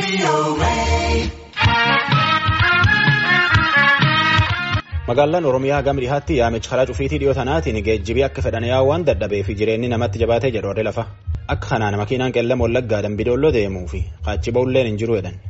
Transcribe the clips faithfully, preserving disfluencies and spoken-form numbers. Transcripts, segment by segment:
Magaalaan Oromiyaa gama dhihaatti yaamicha karaa cufiitii dhiyoo tanaatiin geejjibii akka fedhan yaa'uun dadhabee fi jireenyi namatti jabaatee jedhu warri lafa. Akka kanaan makiinaan qellem wallaggaa Dambidolloo deemuu fi qaachi ba'ulleen hin jiru jedhan.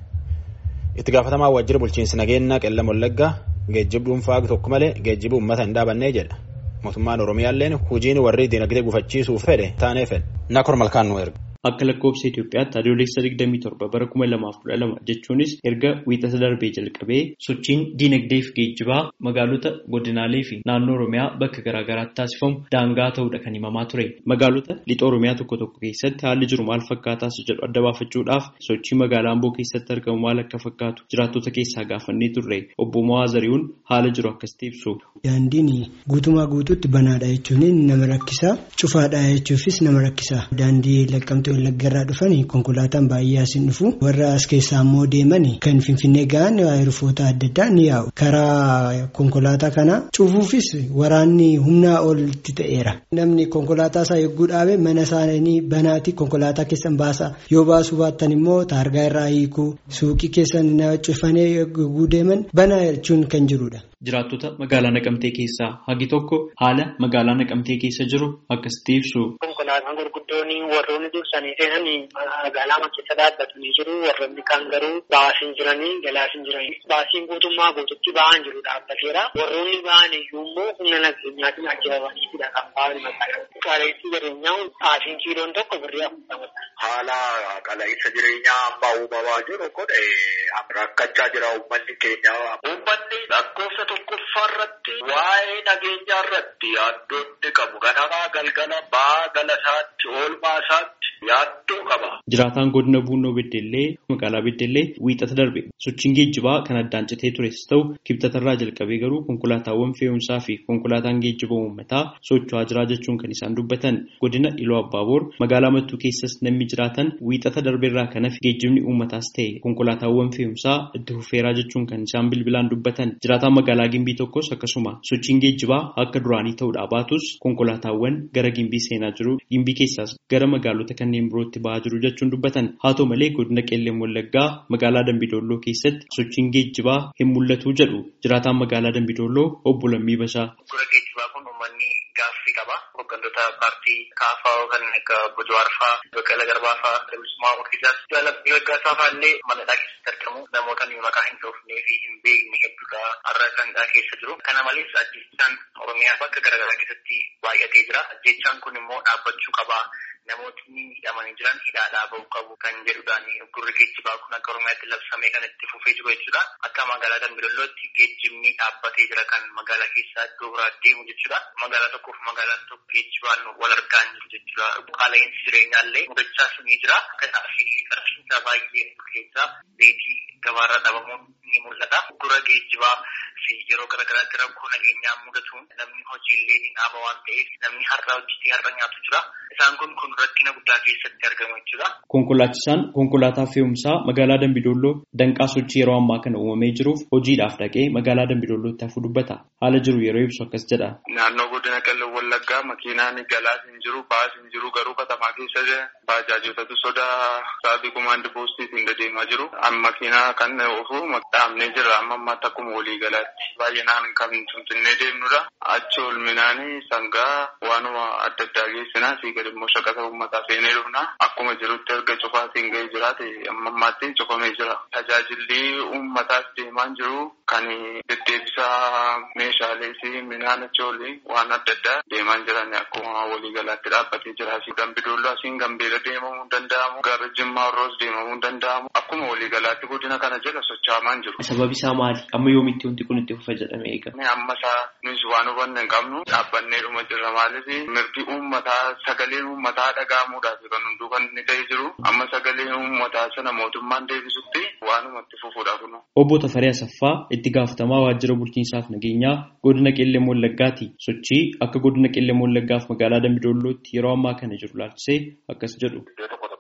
Itti gaafatamaa waajjira bulchiinsa nageenyaa qellem wallaggaa geejjiba dhuunfaa tokko malee geejjiba uummata hin dhaabannee jedha. Mootummaan Oromiyaalleen hojiin warri dinagdee gufachiisuuf fedhe taanee fedhe. Nakor malkaan nu erga. Akka lakkoofsa Itoophiyaatti adoolessa digdamii torba bara kuma lamaaf kudha lama jechuunis erga wiixata darbee jalqabee sochiin diinagdee fi geejjibaa magaalota godinaalee fi naannoo Oromiyaa bakka garaa garaatti taasifamu daangaa ta'uudha kan himamaa ture. Magaalota lixa Oromiyaa tokko tokko keessatti haalli jiru maal fakkaataas jedhu adda baafachuudhaaf sochii magaalaa Amboo keessatti argamu maal akka fakkaatu jiraattota keessaa gaafannee turre. Obbo Mo'aa Zarihuun haala jiru akkasitti ibsu. Daandiin guutumaa guutuutti banaadha jechuun nama rakkisa. Cufaadha jechuufis nama rakkisa. Daandii laqqamtee Wallaggarraa dhufanii konkolaataan baay'ee asiin dhufu warra as keessaa immoo deemanii kan Finfinnee ga'an aerofoota adda addaa ni yaa'u. Karaa konkolaataa kana cufuufis waraanni humnaa olitti ta'eera. Namni konkolaataa isaa eegguu dhaabe mana isaanii banaatii konkolaataa keessan baasa. Yoo baasuu baattan immoo taargaa irraa hiikuu suuqii keessan cufanii eegguu deeman banaa jechuun kan jirudha. Jiraattota magaalaa Naqamtee keessaa hagi tokko haala magaalaa Naqamtee keessa jiru akkasitti ibsu. Konkolaataan gurguddoon warroonni dursanii seenanii magaalaa keessa dhaabbatanii jiru. Warroonni kaan garuu baasiin jiranii galaas hin jiranii. Baasiin guutummaa guututti ba'aan jiru dhaabbateera. Warroonni ba'an iyyuu immoo humna nageenyaatiin ajjabamaniitidha kan ba'an magaalaa. Qaala'insi jireenyaa baasiin kiiloon tokko birrii afurtamadha. Haala qaala'insa jireenyaa amma uumamaa jiru kun rakkachaa jira uummanni keenya. Uummanni lakkoofsa tokkoffaa irratti waa'ee nageenyaa irratti yaaddoonni qabu. Ganamaa galgala ba'aa gala isaatti oolmaa isaatti yaaddoo qaba. Jiraataan godina Buunoo Beddellee magaalaa Beddellee wiixata darbe sochiin geejjibaa kan addaan citee tures ta'u kibxatarraa jalqabee garuu konkolaataawwan fe'umsaa fi konkolaataan geejjiba uummataa socho'aa jira jechuun kan isaan dubbatan. Godina Iluu Abbaaboor magaalaa Mattuu keessas namni jiraatan wiixata darbeerraa kanaaf geejjibni uummataas ta'e konkolaataawwan fe'umsaa itti fufeeraa jechuun kan isaan bilbilaan dubbatan. Jiraataan magaalaa Gimbii tokkos akkasuma sochiin geejjibaa akka duraanii ta'uudhaa baatus konkolaataawwan gara Gimbii seenaa jiru. Gimbii keessaas gara magaalota kanneen birootti ba'aa jiru jechuun dubbatan. Haa ta'u malee godina Qeelleen Wallaggaa magaalaa Dambidolloo keessatti sochiin geejjibaa hin mul'atu jedhu jiraataan magaalaa Dambidolloo obbo Lammii Bashaa. Geejjibaa kun uummanni gaaffii qaba. Hooggantoota paartii kaafaa kan akka Obbo Jawaar fa'aa, Baqqalaa Garbaa fa'aa, Dabisummaa Murtiisaas jaallatanii waggaa fa'aallee manadhaa keessatti argamu. Namoota maqaa hin dhoofnee fi hin beekne hedduudha har'a sangaa keessa jiru. Kana malees ajjeechaan Oromiyaa bakka garaagaraa keessatti baay'atee jira. Ajjeechaan kun immoo dhaabbachuu qaba. Namootni hidhamanii jiran hidhaadhaa bahuu qabu kan jedhudhaan gurri geejjibaa kun akka Oromiyaatti labsamee kan itti fufee jiru jechuudha. Akka magaalaa Dambidollootti geejjibni dhaabbatee jira kan magaalaa keessaa iddoo biraa deemu jechuudha. Magaalaa tokkoof magaalaan tokko geejjibaan wal argaa hin jiru jechuudha. Qaala'insi jireenyaallee mudachaas ni jira. Kanaaf qarshiinsaa baay'ee keessaa beetii gabaarraa dhabamuun ni mul'ata. Gurra geejjibaa fi yeroo garaagaraatti rakkoo nageenyaa mudatuun namni hojiillee ni dhaaba waan ta'eef namni har'a hojjetee har'a nyaatu jira. Isaan kun kun rakkina guddaa keessatti argamu jechuudha. Konkolaachisaan konkolaataa fe'umsaa magaalaa Dambidolloo danqaa sochii yeroo ammaa kana uumamee jiruuf hojiidhaaf dhaqee magaalaa Dambidollootti hafu dubbata. Haala jiru yeroo ibsu akkas jedha. Naannoo godina Qeelleen Wallaggaa makiinaan galaas hin jiru, baas hin jiru, garuu katamaa keessa baajaajotatu sodaa sa'aatii kumaandi poostiitiin deemaa jiru. Makiinaa kan oofuu dhaabnee jira amma ammaatti akkuma walii galaatti. Baay'inaan kan Finfinnee deemnudha. Achi olminaanii sangaa waanuma adda addaa geessinaa fi gadi immoo shaqaxa uummataa seenee dhufna. Akkuma jirutti erga cufaatiin ga'ee jiraate amma ammaatti cufamee jira. Tajaajilli uummataas deemaa jiru kan deddeebisaa meeshaalee fi midhaan achoolii waan adda addaa deemaa jiran akkuma walii galaatti dhaabbatee jira. Dambidolloo asiin Gambeela deemamuu hin danda'amu. Gara Jimmaa Roos deemamuu hin danda'amu. Akkuma walii galaatti godina kana jala socho'amaa jiru. Sababi isaa maali? Amma yoomitti wanti kun itti fufa jedhamee eega? Amma isaa nuyi waan hubanne hin qabnu dhaabbannee dhuma jirra. Maaliif mirgi uummataa sagaleen uummataa dhaga'amuudhaaf kan hunduu kan inni ta'ee jiru. Amma sagaleen uummataa sana mootummaan deebisutti waanuma itti fufuudha kun. Obbo Tafarii Asaffaa itti gaafatamaa waajjira bulchiinsaaf nageenyaa godina Qeelleen Wallaggaati. Sochii akka godina Qeelleen Wallaggaaf magaalaa Dambidollootti yeroo ammaa kana jiru laalchisee akkas jedhu. Iddoo tokko tokkotti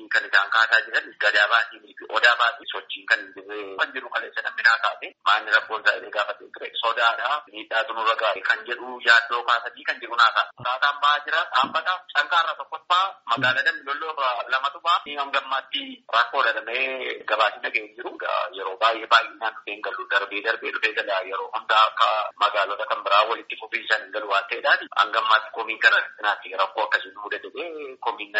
kan isaan kaasaa jiran gadaa baasii fi odaa baasii sochiin kan jirre kan jiru kaleessa namni naa kaase maanni rakkoon isaa illee gaafatee ture sodaadha miidhaatu nurra gaa'e kan jedhu yaaddoo kaasanii kan jiru naa kaasa. Kaataan ba'aa jira dhaabbata cankaarra tokkoffaa magaalaa Dambidolloo lamatu ba'a. Ni hangammaatti rakkoo dadhamee gabaasii dhaga'ee jiru yeroo baay'ee baay'inaan dhufeen galu darbee darbee dhufee galaa yeroo hundaa akka magaalota kan biraa walitti fufiinsan hin galu waan ta'eedhaan hangammaatti komiin kana naatti rakkoo akkasii nu mudatee komiin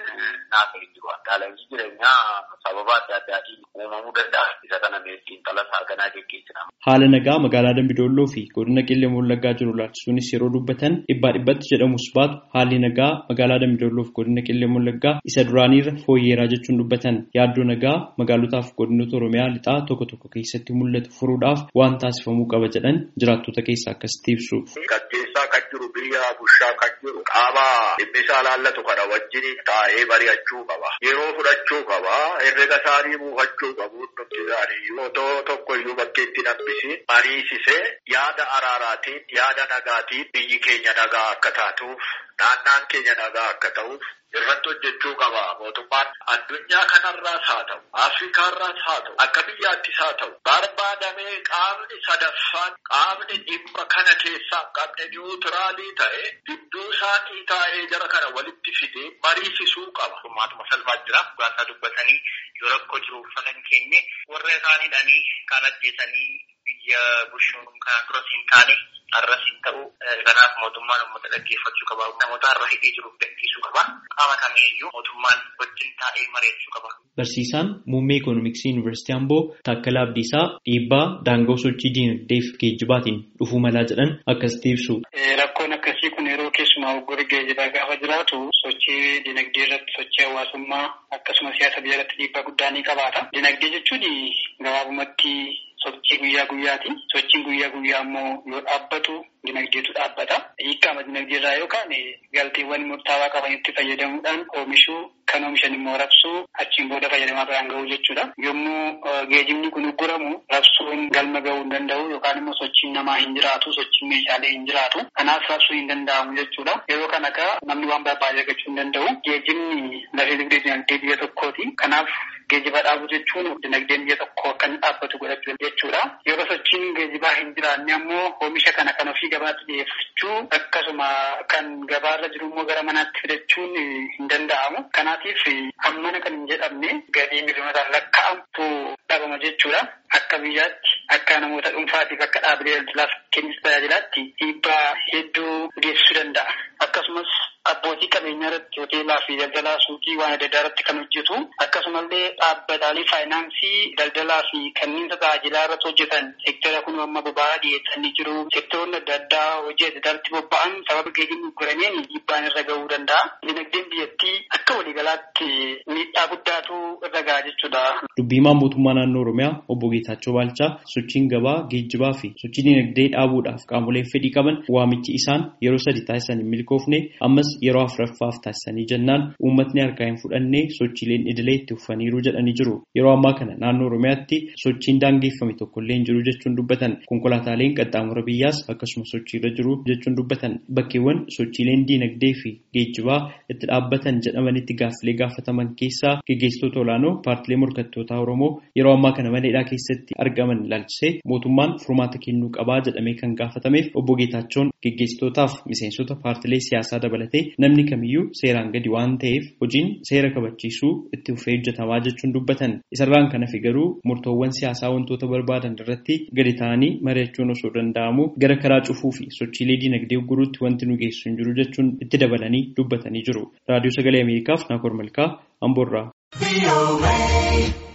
naaf hin jiru. Qaala'insi jireenyaa sababa adda addaatiin uumamuu danda'a. Isa kana meeshaan talasaa ganaa geggeessina. Haala nagaa magaalaa Dambidolloo fi godina Qellem Wallaggaa jiru ilaalchisuunis yeroo dubbatan dhibbaa dhibbatti jedhamus baatu haalli nagaa magaalaa Dambidolloo fi godina Qellem Wallaggaa isa duraaniirra fooyyeeraa jechuun dubbatan yaaddoo nagaa magaalotaaf godinoota Oromiyaa lixaa tokko tokko keessatti mul'atu furuudhaaf waan taasifamuu qaba jedhan jiraattota keessaa akkasitti ibsu. Gaggeessaa kan jiru biyya bushaa kan jiru qaama dhimmisaa laallatu kana wajjin taa'ee mari'achuu qaba. Yeroo fudhachuu qaba. Herrega isaanii buufachuu qabu. Dhugdi isaanii otoo tokko iyyuu bakkeetti nabbisi mariisisee yaada araaraatiin yaada nagaatiin biyyi keenya nagaa akka taatuuf naannaan keenya nagaa akka ta'uuf irratti hojjechuu qaba. Mootummaan addunyaa kanarraas haa ta'u Afrikaarraas haa ta'u akka biyyaattis haa ta'u barbaadamee qaamni sadaffaan qaamni dhimma kana keessaa qabne niwuutiraalii ta'e gidduu isaatii taa'ee jara kana walitti fidee mariisisuu qaba. Mootummaatuma salphaa jira gaasaa dubbatanii yoo rakkoo jiru uffatanii kenne warra isaaniidhaanii kan ajjeesanii biyya bushuun kan duras hin taane har'as hin ta'u kanaaf mootummaan uummata dhaggeeffachuu qaba. Namoota har'a hidhee jiruuf dhaggeessuu qaba. Qaama kamiiyyuu mootummaan wajjin taa'ee mari'achuu qaba. Barsiisaan muummee Ikoonomiksii Yuunivarsiitii Amboo Taakkalaa Abdiisaa dhiibbaa daangoo sochii diinagdee fi geejjibaatiin dhufuu malaa jedhan akkasitti ibsu. Rakkoon akkasii kun yeroo keessumaa hoggora geejjibaa gaafa jiraatu sochii diinagdee irratti sochii hawaasummaa akkasumas siyaasa biyya irratti dhiibbaa guddaa ni qabaata. Diinagdee jechuun gabaabumatti sochii guyyaa guyyaati. Sochiin guyyaa guyyaa immoo yoo dhaabbatu dinagdeetu dhaabbata. Hiikkaama dinagdee irraa yookaan galteewwan murtaawaa qabanitti fayyadamuudhaan oomishuu kan oomishan immoo rabsuu achiin booda fayyadamaa biraan gahuu jechuudha. Yommuu geejjibni kun ugguramu rabsuun galma gahuu hin danda'u yookaan immoo sochiin namaa hin jiraatu sochiin meeshaalee hin jiraatu. Kanaaf rabsuu hin danda'amu jechuudha. Yeroo kana kaa namni waan barbaade argachuu hin danda'u. Geejjibni lafee dugdee dinagdee biyya tokkooti. Kanaaf geejjiba dhaabuu jechuun dinagdeen biyya tokko akka inni dhaabbatu godhachuu jechuudha. Yeroo sochiin geejjibaa hin jiraanne ammoo oomisha kana kan ofii gabaatti dhiyeeffachuu akkasuma kan gabaarra jiru immoo gara manaatti fidachuun hin danda'amu. Kanaatiif hammana kan hin jedhamne galii miliyoonotaan lakkaa'amtu dhabama jechuudha. Akka biyyaatti akka namoota dhuunfaatiif akka dhaabbilee daldalaaf kennis tajaajilaatti dhiibbaa hedduu geessisuu danda'a. Akkasumas abbootii qabeenyaa irratti hoteelaa fi daldalaa suuqii waan adda addaa irratti kan hojjetu akkasumallee dhaabbataalee faayinaansii daldalaa fi kanneen tajaajilaa irratti hojjetan seektara kun amma boba'aa dhiyeessanii jiru. Seektaroonni adda addaa hojii adda addaatti bobba'an sababa geejjibni uggurameen dhiibbaan irra gahuu danda'a. Dinagdeen biyyattii akka waliigalaatti miidhaa guddaatu irra gaha jechuudha. Dubbii himaan mootummaa naannoo Oromiyaa obbo Geetaachoo Baalchaa sochiin gabaa geejjibaa fi sochii dinagdee dhaabuudhaaf qaamolee fedhii qaban waamichi isaan yeroo sadi taasisan hin milkoofne ammas yeroo afuraffaaf taasisanii jennaan uummatni harkaa hin fudhannee sochiileen idilee itti uffaniiru jedhanii jiru. Yeroo ammaa kana naannoo Oromiyaatti sochiin daangeffame tokkollee hin jiru jechuun dubbatan. Konkolaataaleen qaxxaamura biyyaas akkasuma sochiirra jiru jechuun dubbatan. Bakkeewwan sochiileen dinagdee fi geejjibaa itti dhaabbatan jedhamanitti gaaffilee gaafataman keessaa gaggeessitoota olaanoo paartilee morkattootaa Oromoo yeroo ammaa kana maleedhaa keessatti argaman ilaalchisee mootummaan furmaata kennuu qabaa jedhamee kan gaafatameef obbo Geetaachoon gaggeessitootaaf miseensota paartilee siyaasaa dabalatee namni kamiyyuu seeraan gadi waan ta'eef hojiin seera kabachiisuu itti fufee hojjetamaa jechuun dubbatan. Isarraan kan hafe garuu murtoowwan siyaasaa wantoota barbaadan irratti gadi ta'anii mari'achuun osoo danda'amu gara karaa cufuu fi sochiilee dinagdee ugguruutti wanti nu geessu hin jiru jechuun itti dabalanii dubbatanii jiru. Raadiyoo Sagalee Ameerikaaf Naakoor Malkaa Amboorraa.